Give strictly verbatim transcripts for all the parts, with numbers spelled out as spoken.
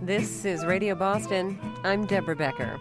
This is Radio Boston. I'm Deborah Becker.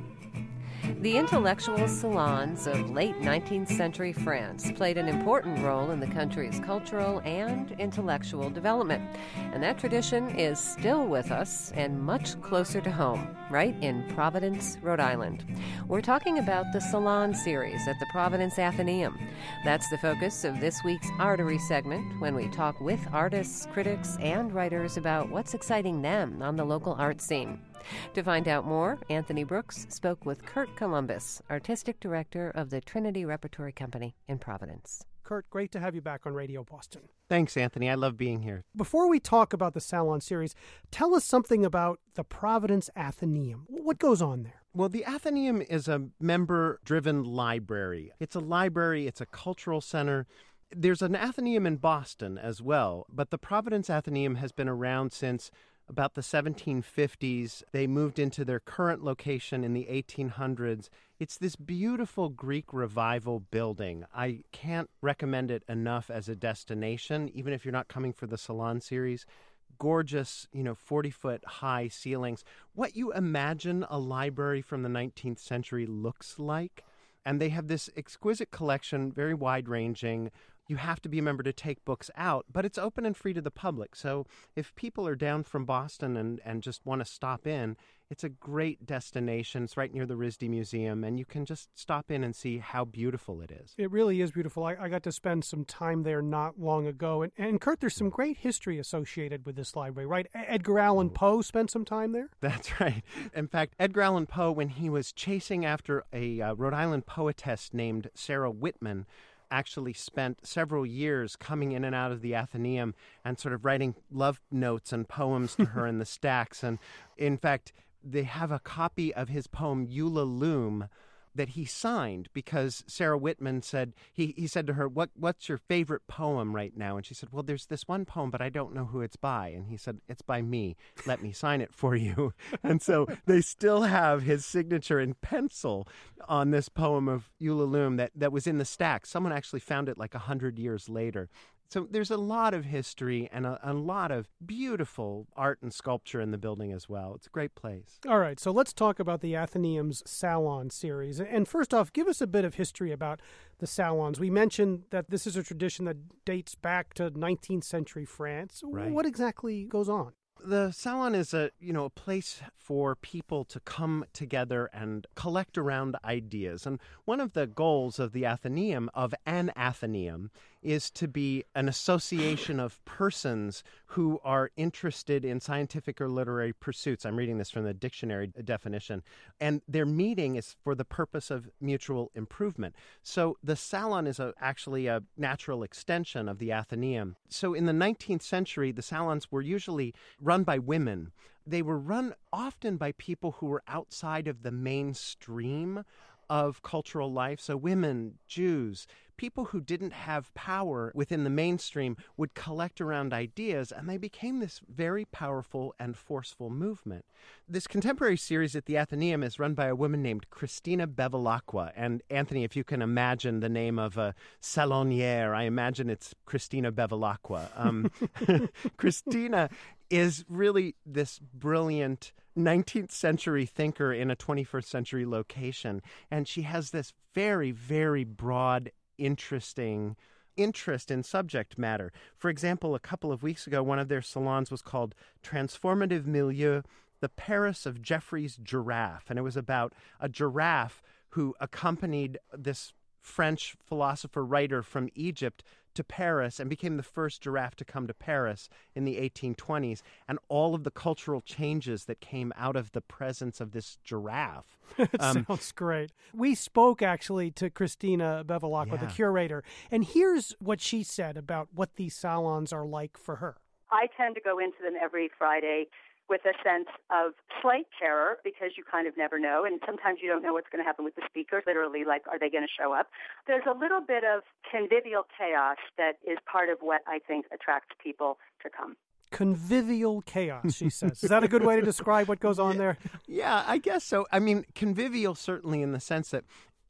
The intellectual salons of late nineteenth century France played an important role in the country's cultural and intellectual development. And that tradition is still with us and much closer to home, right in Providence, Rhode Island. We're talking about the Salon series at the Providence Athenaeum. That's the focus of this week's Artery segment, when we talk with artists, critics, and writers about what's exciting them on the local art scene. To find out more, Anthony Brooks spoke with Kurt Columbus, Artistic Director of the Trinity Repertory Company in Providence. Kurt, great to have you back on Radio Boston. Thanks, Anthony. I love being here. Before we talk about the Salon series, tell us something about the Providence Athenaeum. What goes on there? Well, the Athenaeum is a member-driven library. It's a library, it's a cultural center. There's an Athenaeum in Boston as well, but the Providence Athenaeum has been around since about the seventeen fifties. They moved into their current location in the eighteen hundreds. It's this beautiful Greek Revival building. I can't recommend it enough as a destination, even if you're not coming for the Salon series. Gorgeous, you know, forty-foot high ceilings. What you imagine a library from the nineteenth century looks like. And they have this exquisite collection, very wide-ranging. You have to be a member to take books out, but it's open and free to the public. So if people are down from Boston and, and just want to stop in, it's a great destination. It's right near the R I S D Museum, and you can just stop in and see how beautiful it is. It really is beautiful. I, I got to spend some time there not long ago. And, and Kurt, there's some great history associated with this library, right? Edgar Allan Poe spent some time there? That's right. In fact, Edgar Allan Poe, when he was chasing after a uh, Rhode Island poetess named Sarah Whitman, actually spent several years coming in and out of the Athenaeum and sort of writing love notes and poems to her in the stacks. And in fact, they have a copy of his poem Ulalume that he signed because Sarah Whitman said, he, he said to her, what what's your favorite poem right now? And she said, well, there's this one poem, but I don't know who it's by. And he said, it's by me. Let me sign it for you. And so they still have his signature in pencil on this poem of Ulalume that, that was in the stack. Someone actually found it like a hundred years later. So there's a lot of history and a, a lot of beautiful art and sculpture in the building as well. It's a great place. All right, so let's talk about the Athenaeum's Salon series. And first off, give us a bit of history about the salons. We mentioned that this is a tradition that dates back to nineteenth century France. Right. What exactly goes on? The salon is a, you know, a place for people to come together and collect around ideas. And one of the goals of the Athenaeum, of an Athenaeum, is to be an association of persons who are interested in scientific or literary pursuits. I'm reading this from the dictionary definition. And their meeting is for the purpose of mutual improvement. So the salon is a, actually a natural extension of the Athenaeum. So in the nineteenth century, the salons were usually run by women. They were run often by people who were outside of the mainstream of cultural life. So women, Jews, people who didn't have power within the mainstream would collect around ideas, and they became this very powerful and forceful movement. This contemporary series at the Athenaeum is run by a woman named Christina Bevilacqua. And Anthony, if you can imagine the name of a salonière, I imagine it's Christina Bevilacqua. Um, Christina is really this brilliant nineteenth century thinker in a twenty-first century location. And she has this very, very broad, interesting interest in subject matter. For example, a couple of weeks ago, one of their salons was called Transformative Milieu, the Paris of Geoffrey's Giraffe. And it was about a giraffe who accompanied this French philosopher writer from Egypt to Paris and became the first giraffe to come to Paris in the eighteen twenties, and all of the cultural changes that came out of the presence of this giraffe. That um, sounds great. We spoke actually to Christina Bevilacqua, Yeah. the curator, and here's what she said about what these salons are like for her. I tend to go into them every Friday with a sense of slight terror because you kind of never know, and sometimes you don't know what's going to happen with the speakers, literally, like, are they going to show up? There's a little bit of convivial chaos that is part of what I think attracts people to come. Convivial chaos, she says. Is that a good way to describe what goes on yeah, there? Yeah, I guess so. I mean, convivial certainly in the sense that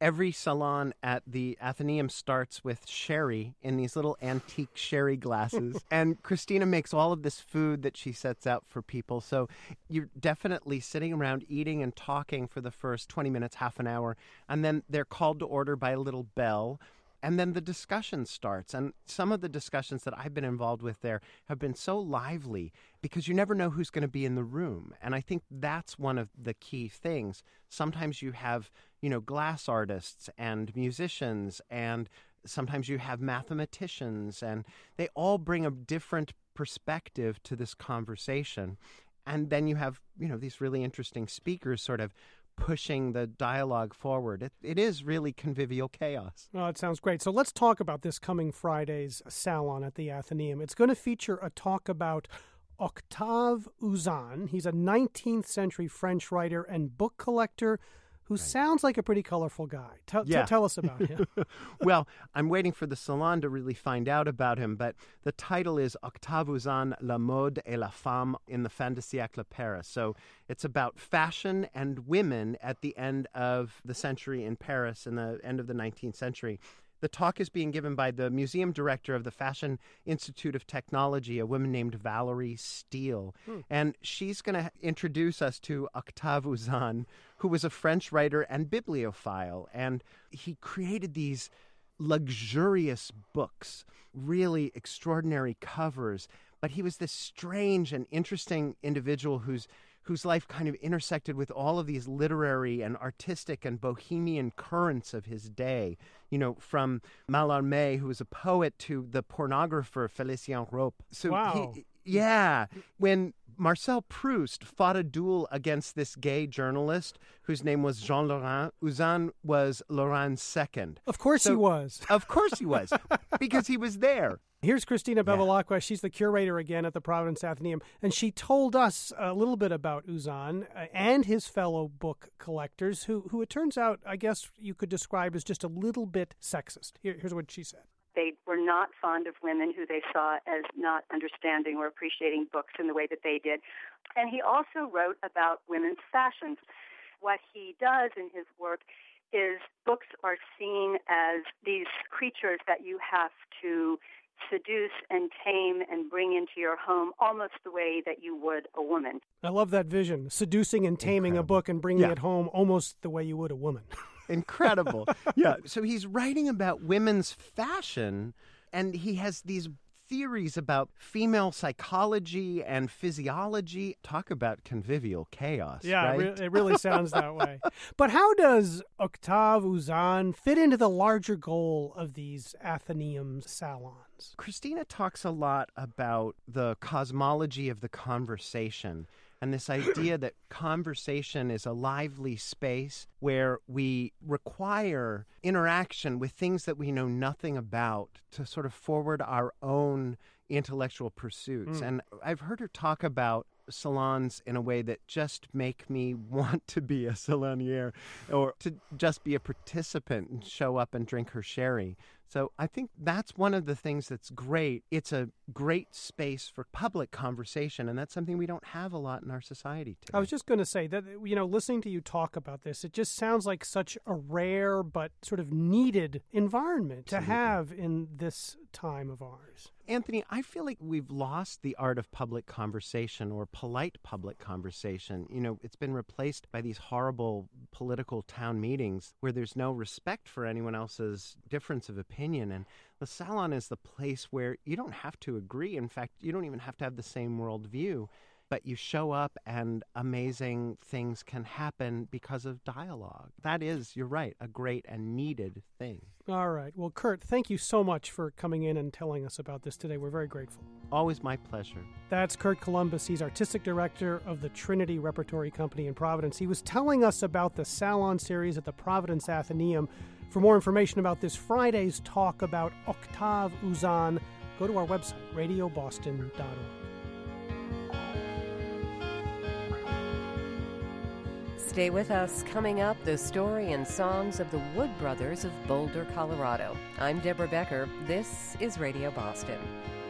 Every salon at the Athenaeum starts with sherry in these little antique sherry glasses. And Christina makes all of this food that she sets out for people. So you're definitely sitting around eating and talking for the first twenty minutes, half an hour. And then they're called to order by a little bell. And then the discussion starts. And some of the discussions that I've been involved with there have been so lively because you never know who's going to be in the room. And I think that's one of the key things. Sometimes you have, you know, glass artists and musicians, and sometimes you have mathematicians, and they all bring a different perspective to this conversation. And then you have, you know, these really interesting speakers sort of pushing the dialogue forward. It, it is really convivial chaos. Oh, it sounds great. So let's talk about this coming Friday's salon at the Athenaeum. It's going to feature a talk about Octave Uzan. He's a nineteenth century French writer and book collector who right. sounds like a pretty colorful guy. Tell, yeah. t- tell us about him. Well, I'm waiting for the salon to really find out about him, but the title is Octave Uzan, La mode et la femme in the fin de siècle Paris. So it's about fashion and women at the end of the century in Paris, in the end of the nineteenth century. The talk is being given by the museum director of the Fashion Institute of Technology, a woman named Valerie Steele. Hmm. And she's going to introduce us to Octave Uzan, who was a French writer and bibliophile. And he created these luxurious books, really extraordinary covers. But he was this strange and interesting individual whose whose life kind of intersected with all of these literary and artistic and bohemian currents of his day. You know, from Mallarmé, who was a poet, to the pornographer Félicien Roep. So wow. He, yeah. When Marcel Proust fought a duel against this gay journalist whose name was Jean Laurent, Uzan was Laurent's second. Of course so, he was. Of course he was, because he was there. Here's Christina Bevilacqua. Yeah. She's the curator again at the Providence Athenaeum, and she told us a little bit about Uzan uh, and his fellow book collectors, who, who it turns out, I guess you could describe as just a little bit sexist. Here, here's what she said. They were not fond of women who they saw as not understanding or appreciating books in the way that they did. And he also wrote about women's fashions. What he does in his work is books are seen as these creatures that you have to seduce and tame and bring into your home almost the way that you would a woman. I love that vision, seducing and taming Incredible. a book and bringing Yeah. it home almost the way you would a woman. Incredible. Yeah. So he's writing about women's fashion, and he has these theories about female psychology and physiology. Talk about convivial chaos. Yeah, right? it, re- it really sounds that way. But how does Octave Uzan fit into the larger goal of these Athenaeum salons? Christina talks a lot about the cosmology of the conversation and this idea that conversation is a lively space where we require interaction with things that we know nothing about to sort of forward our own intellectual pursuits. Mm. And I've heard her talk about salons in a way that just make me want to be a salonier or to just be a participant and show up and drink her sherry. So I think that's one of the things that's great. It's a great space for public conversation, and that's something we don't have a lot in our society today. I was just going to say that, you know, listening to you talk about this, it just sounds like such a rare but sort of needed environment to Absolutely. have in this time of ours. Anthony, I feel like we've lost the art of public conversation or polite public conversation. You know, it's been replaced by these horrible political town meetings where there's no respect for anyone else's difference of opinion. And the salon is the place where you don't have to agree. In fact, you don't even have to have the same worldview. But you show up and amazing things can happen because of dialogue. That is, you're right, a great and needed thing. All right. Well, Kurt, thank you so much for coming in and telling us about this today. We're very grateful. Always my pleasure. That's Kurt Columbus. He's artistic director of the Trinity Repertory Company in Providence. He was telling us about the Salon series at the Providence Athenaeum. For more information about this Friday's talk about Octave Uzan, go to our website, radio boston dot org. Stay with us. Coming up, the story and songs of the Wood Brothers of Boulder, Colorado. I'm Deborah Becker. This is Radio Boston.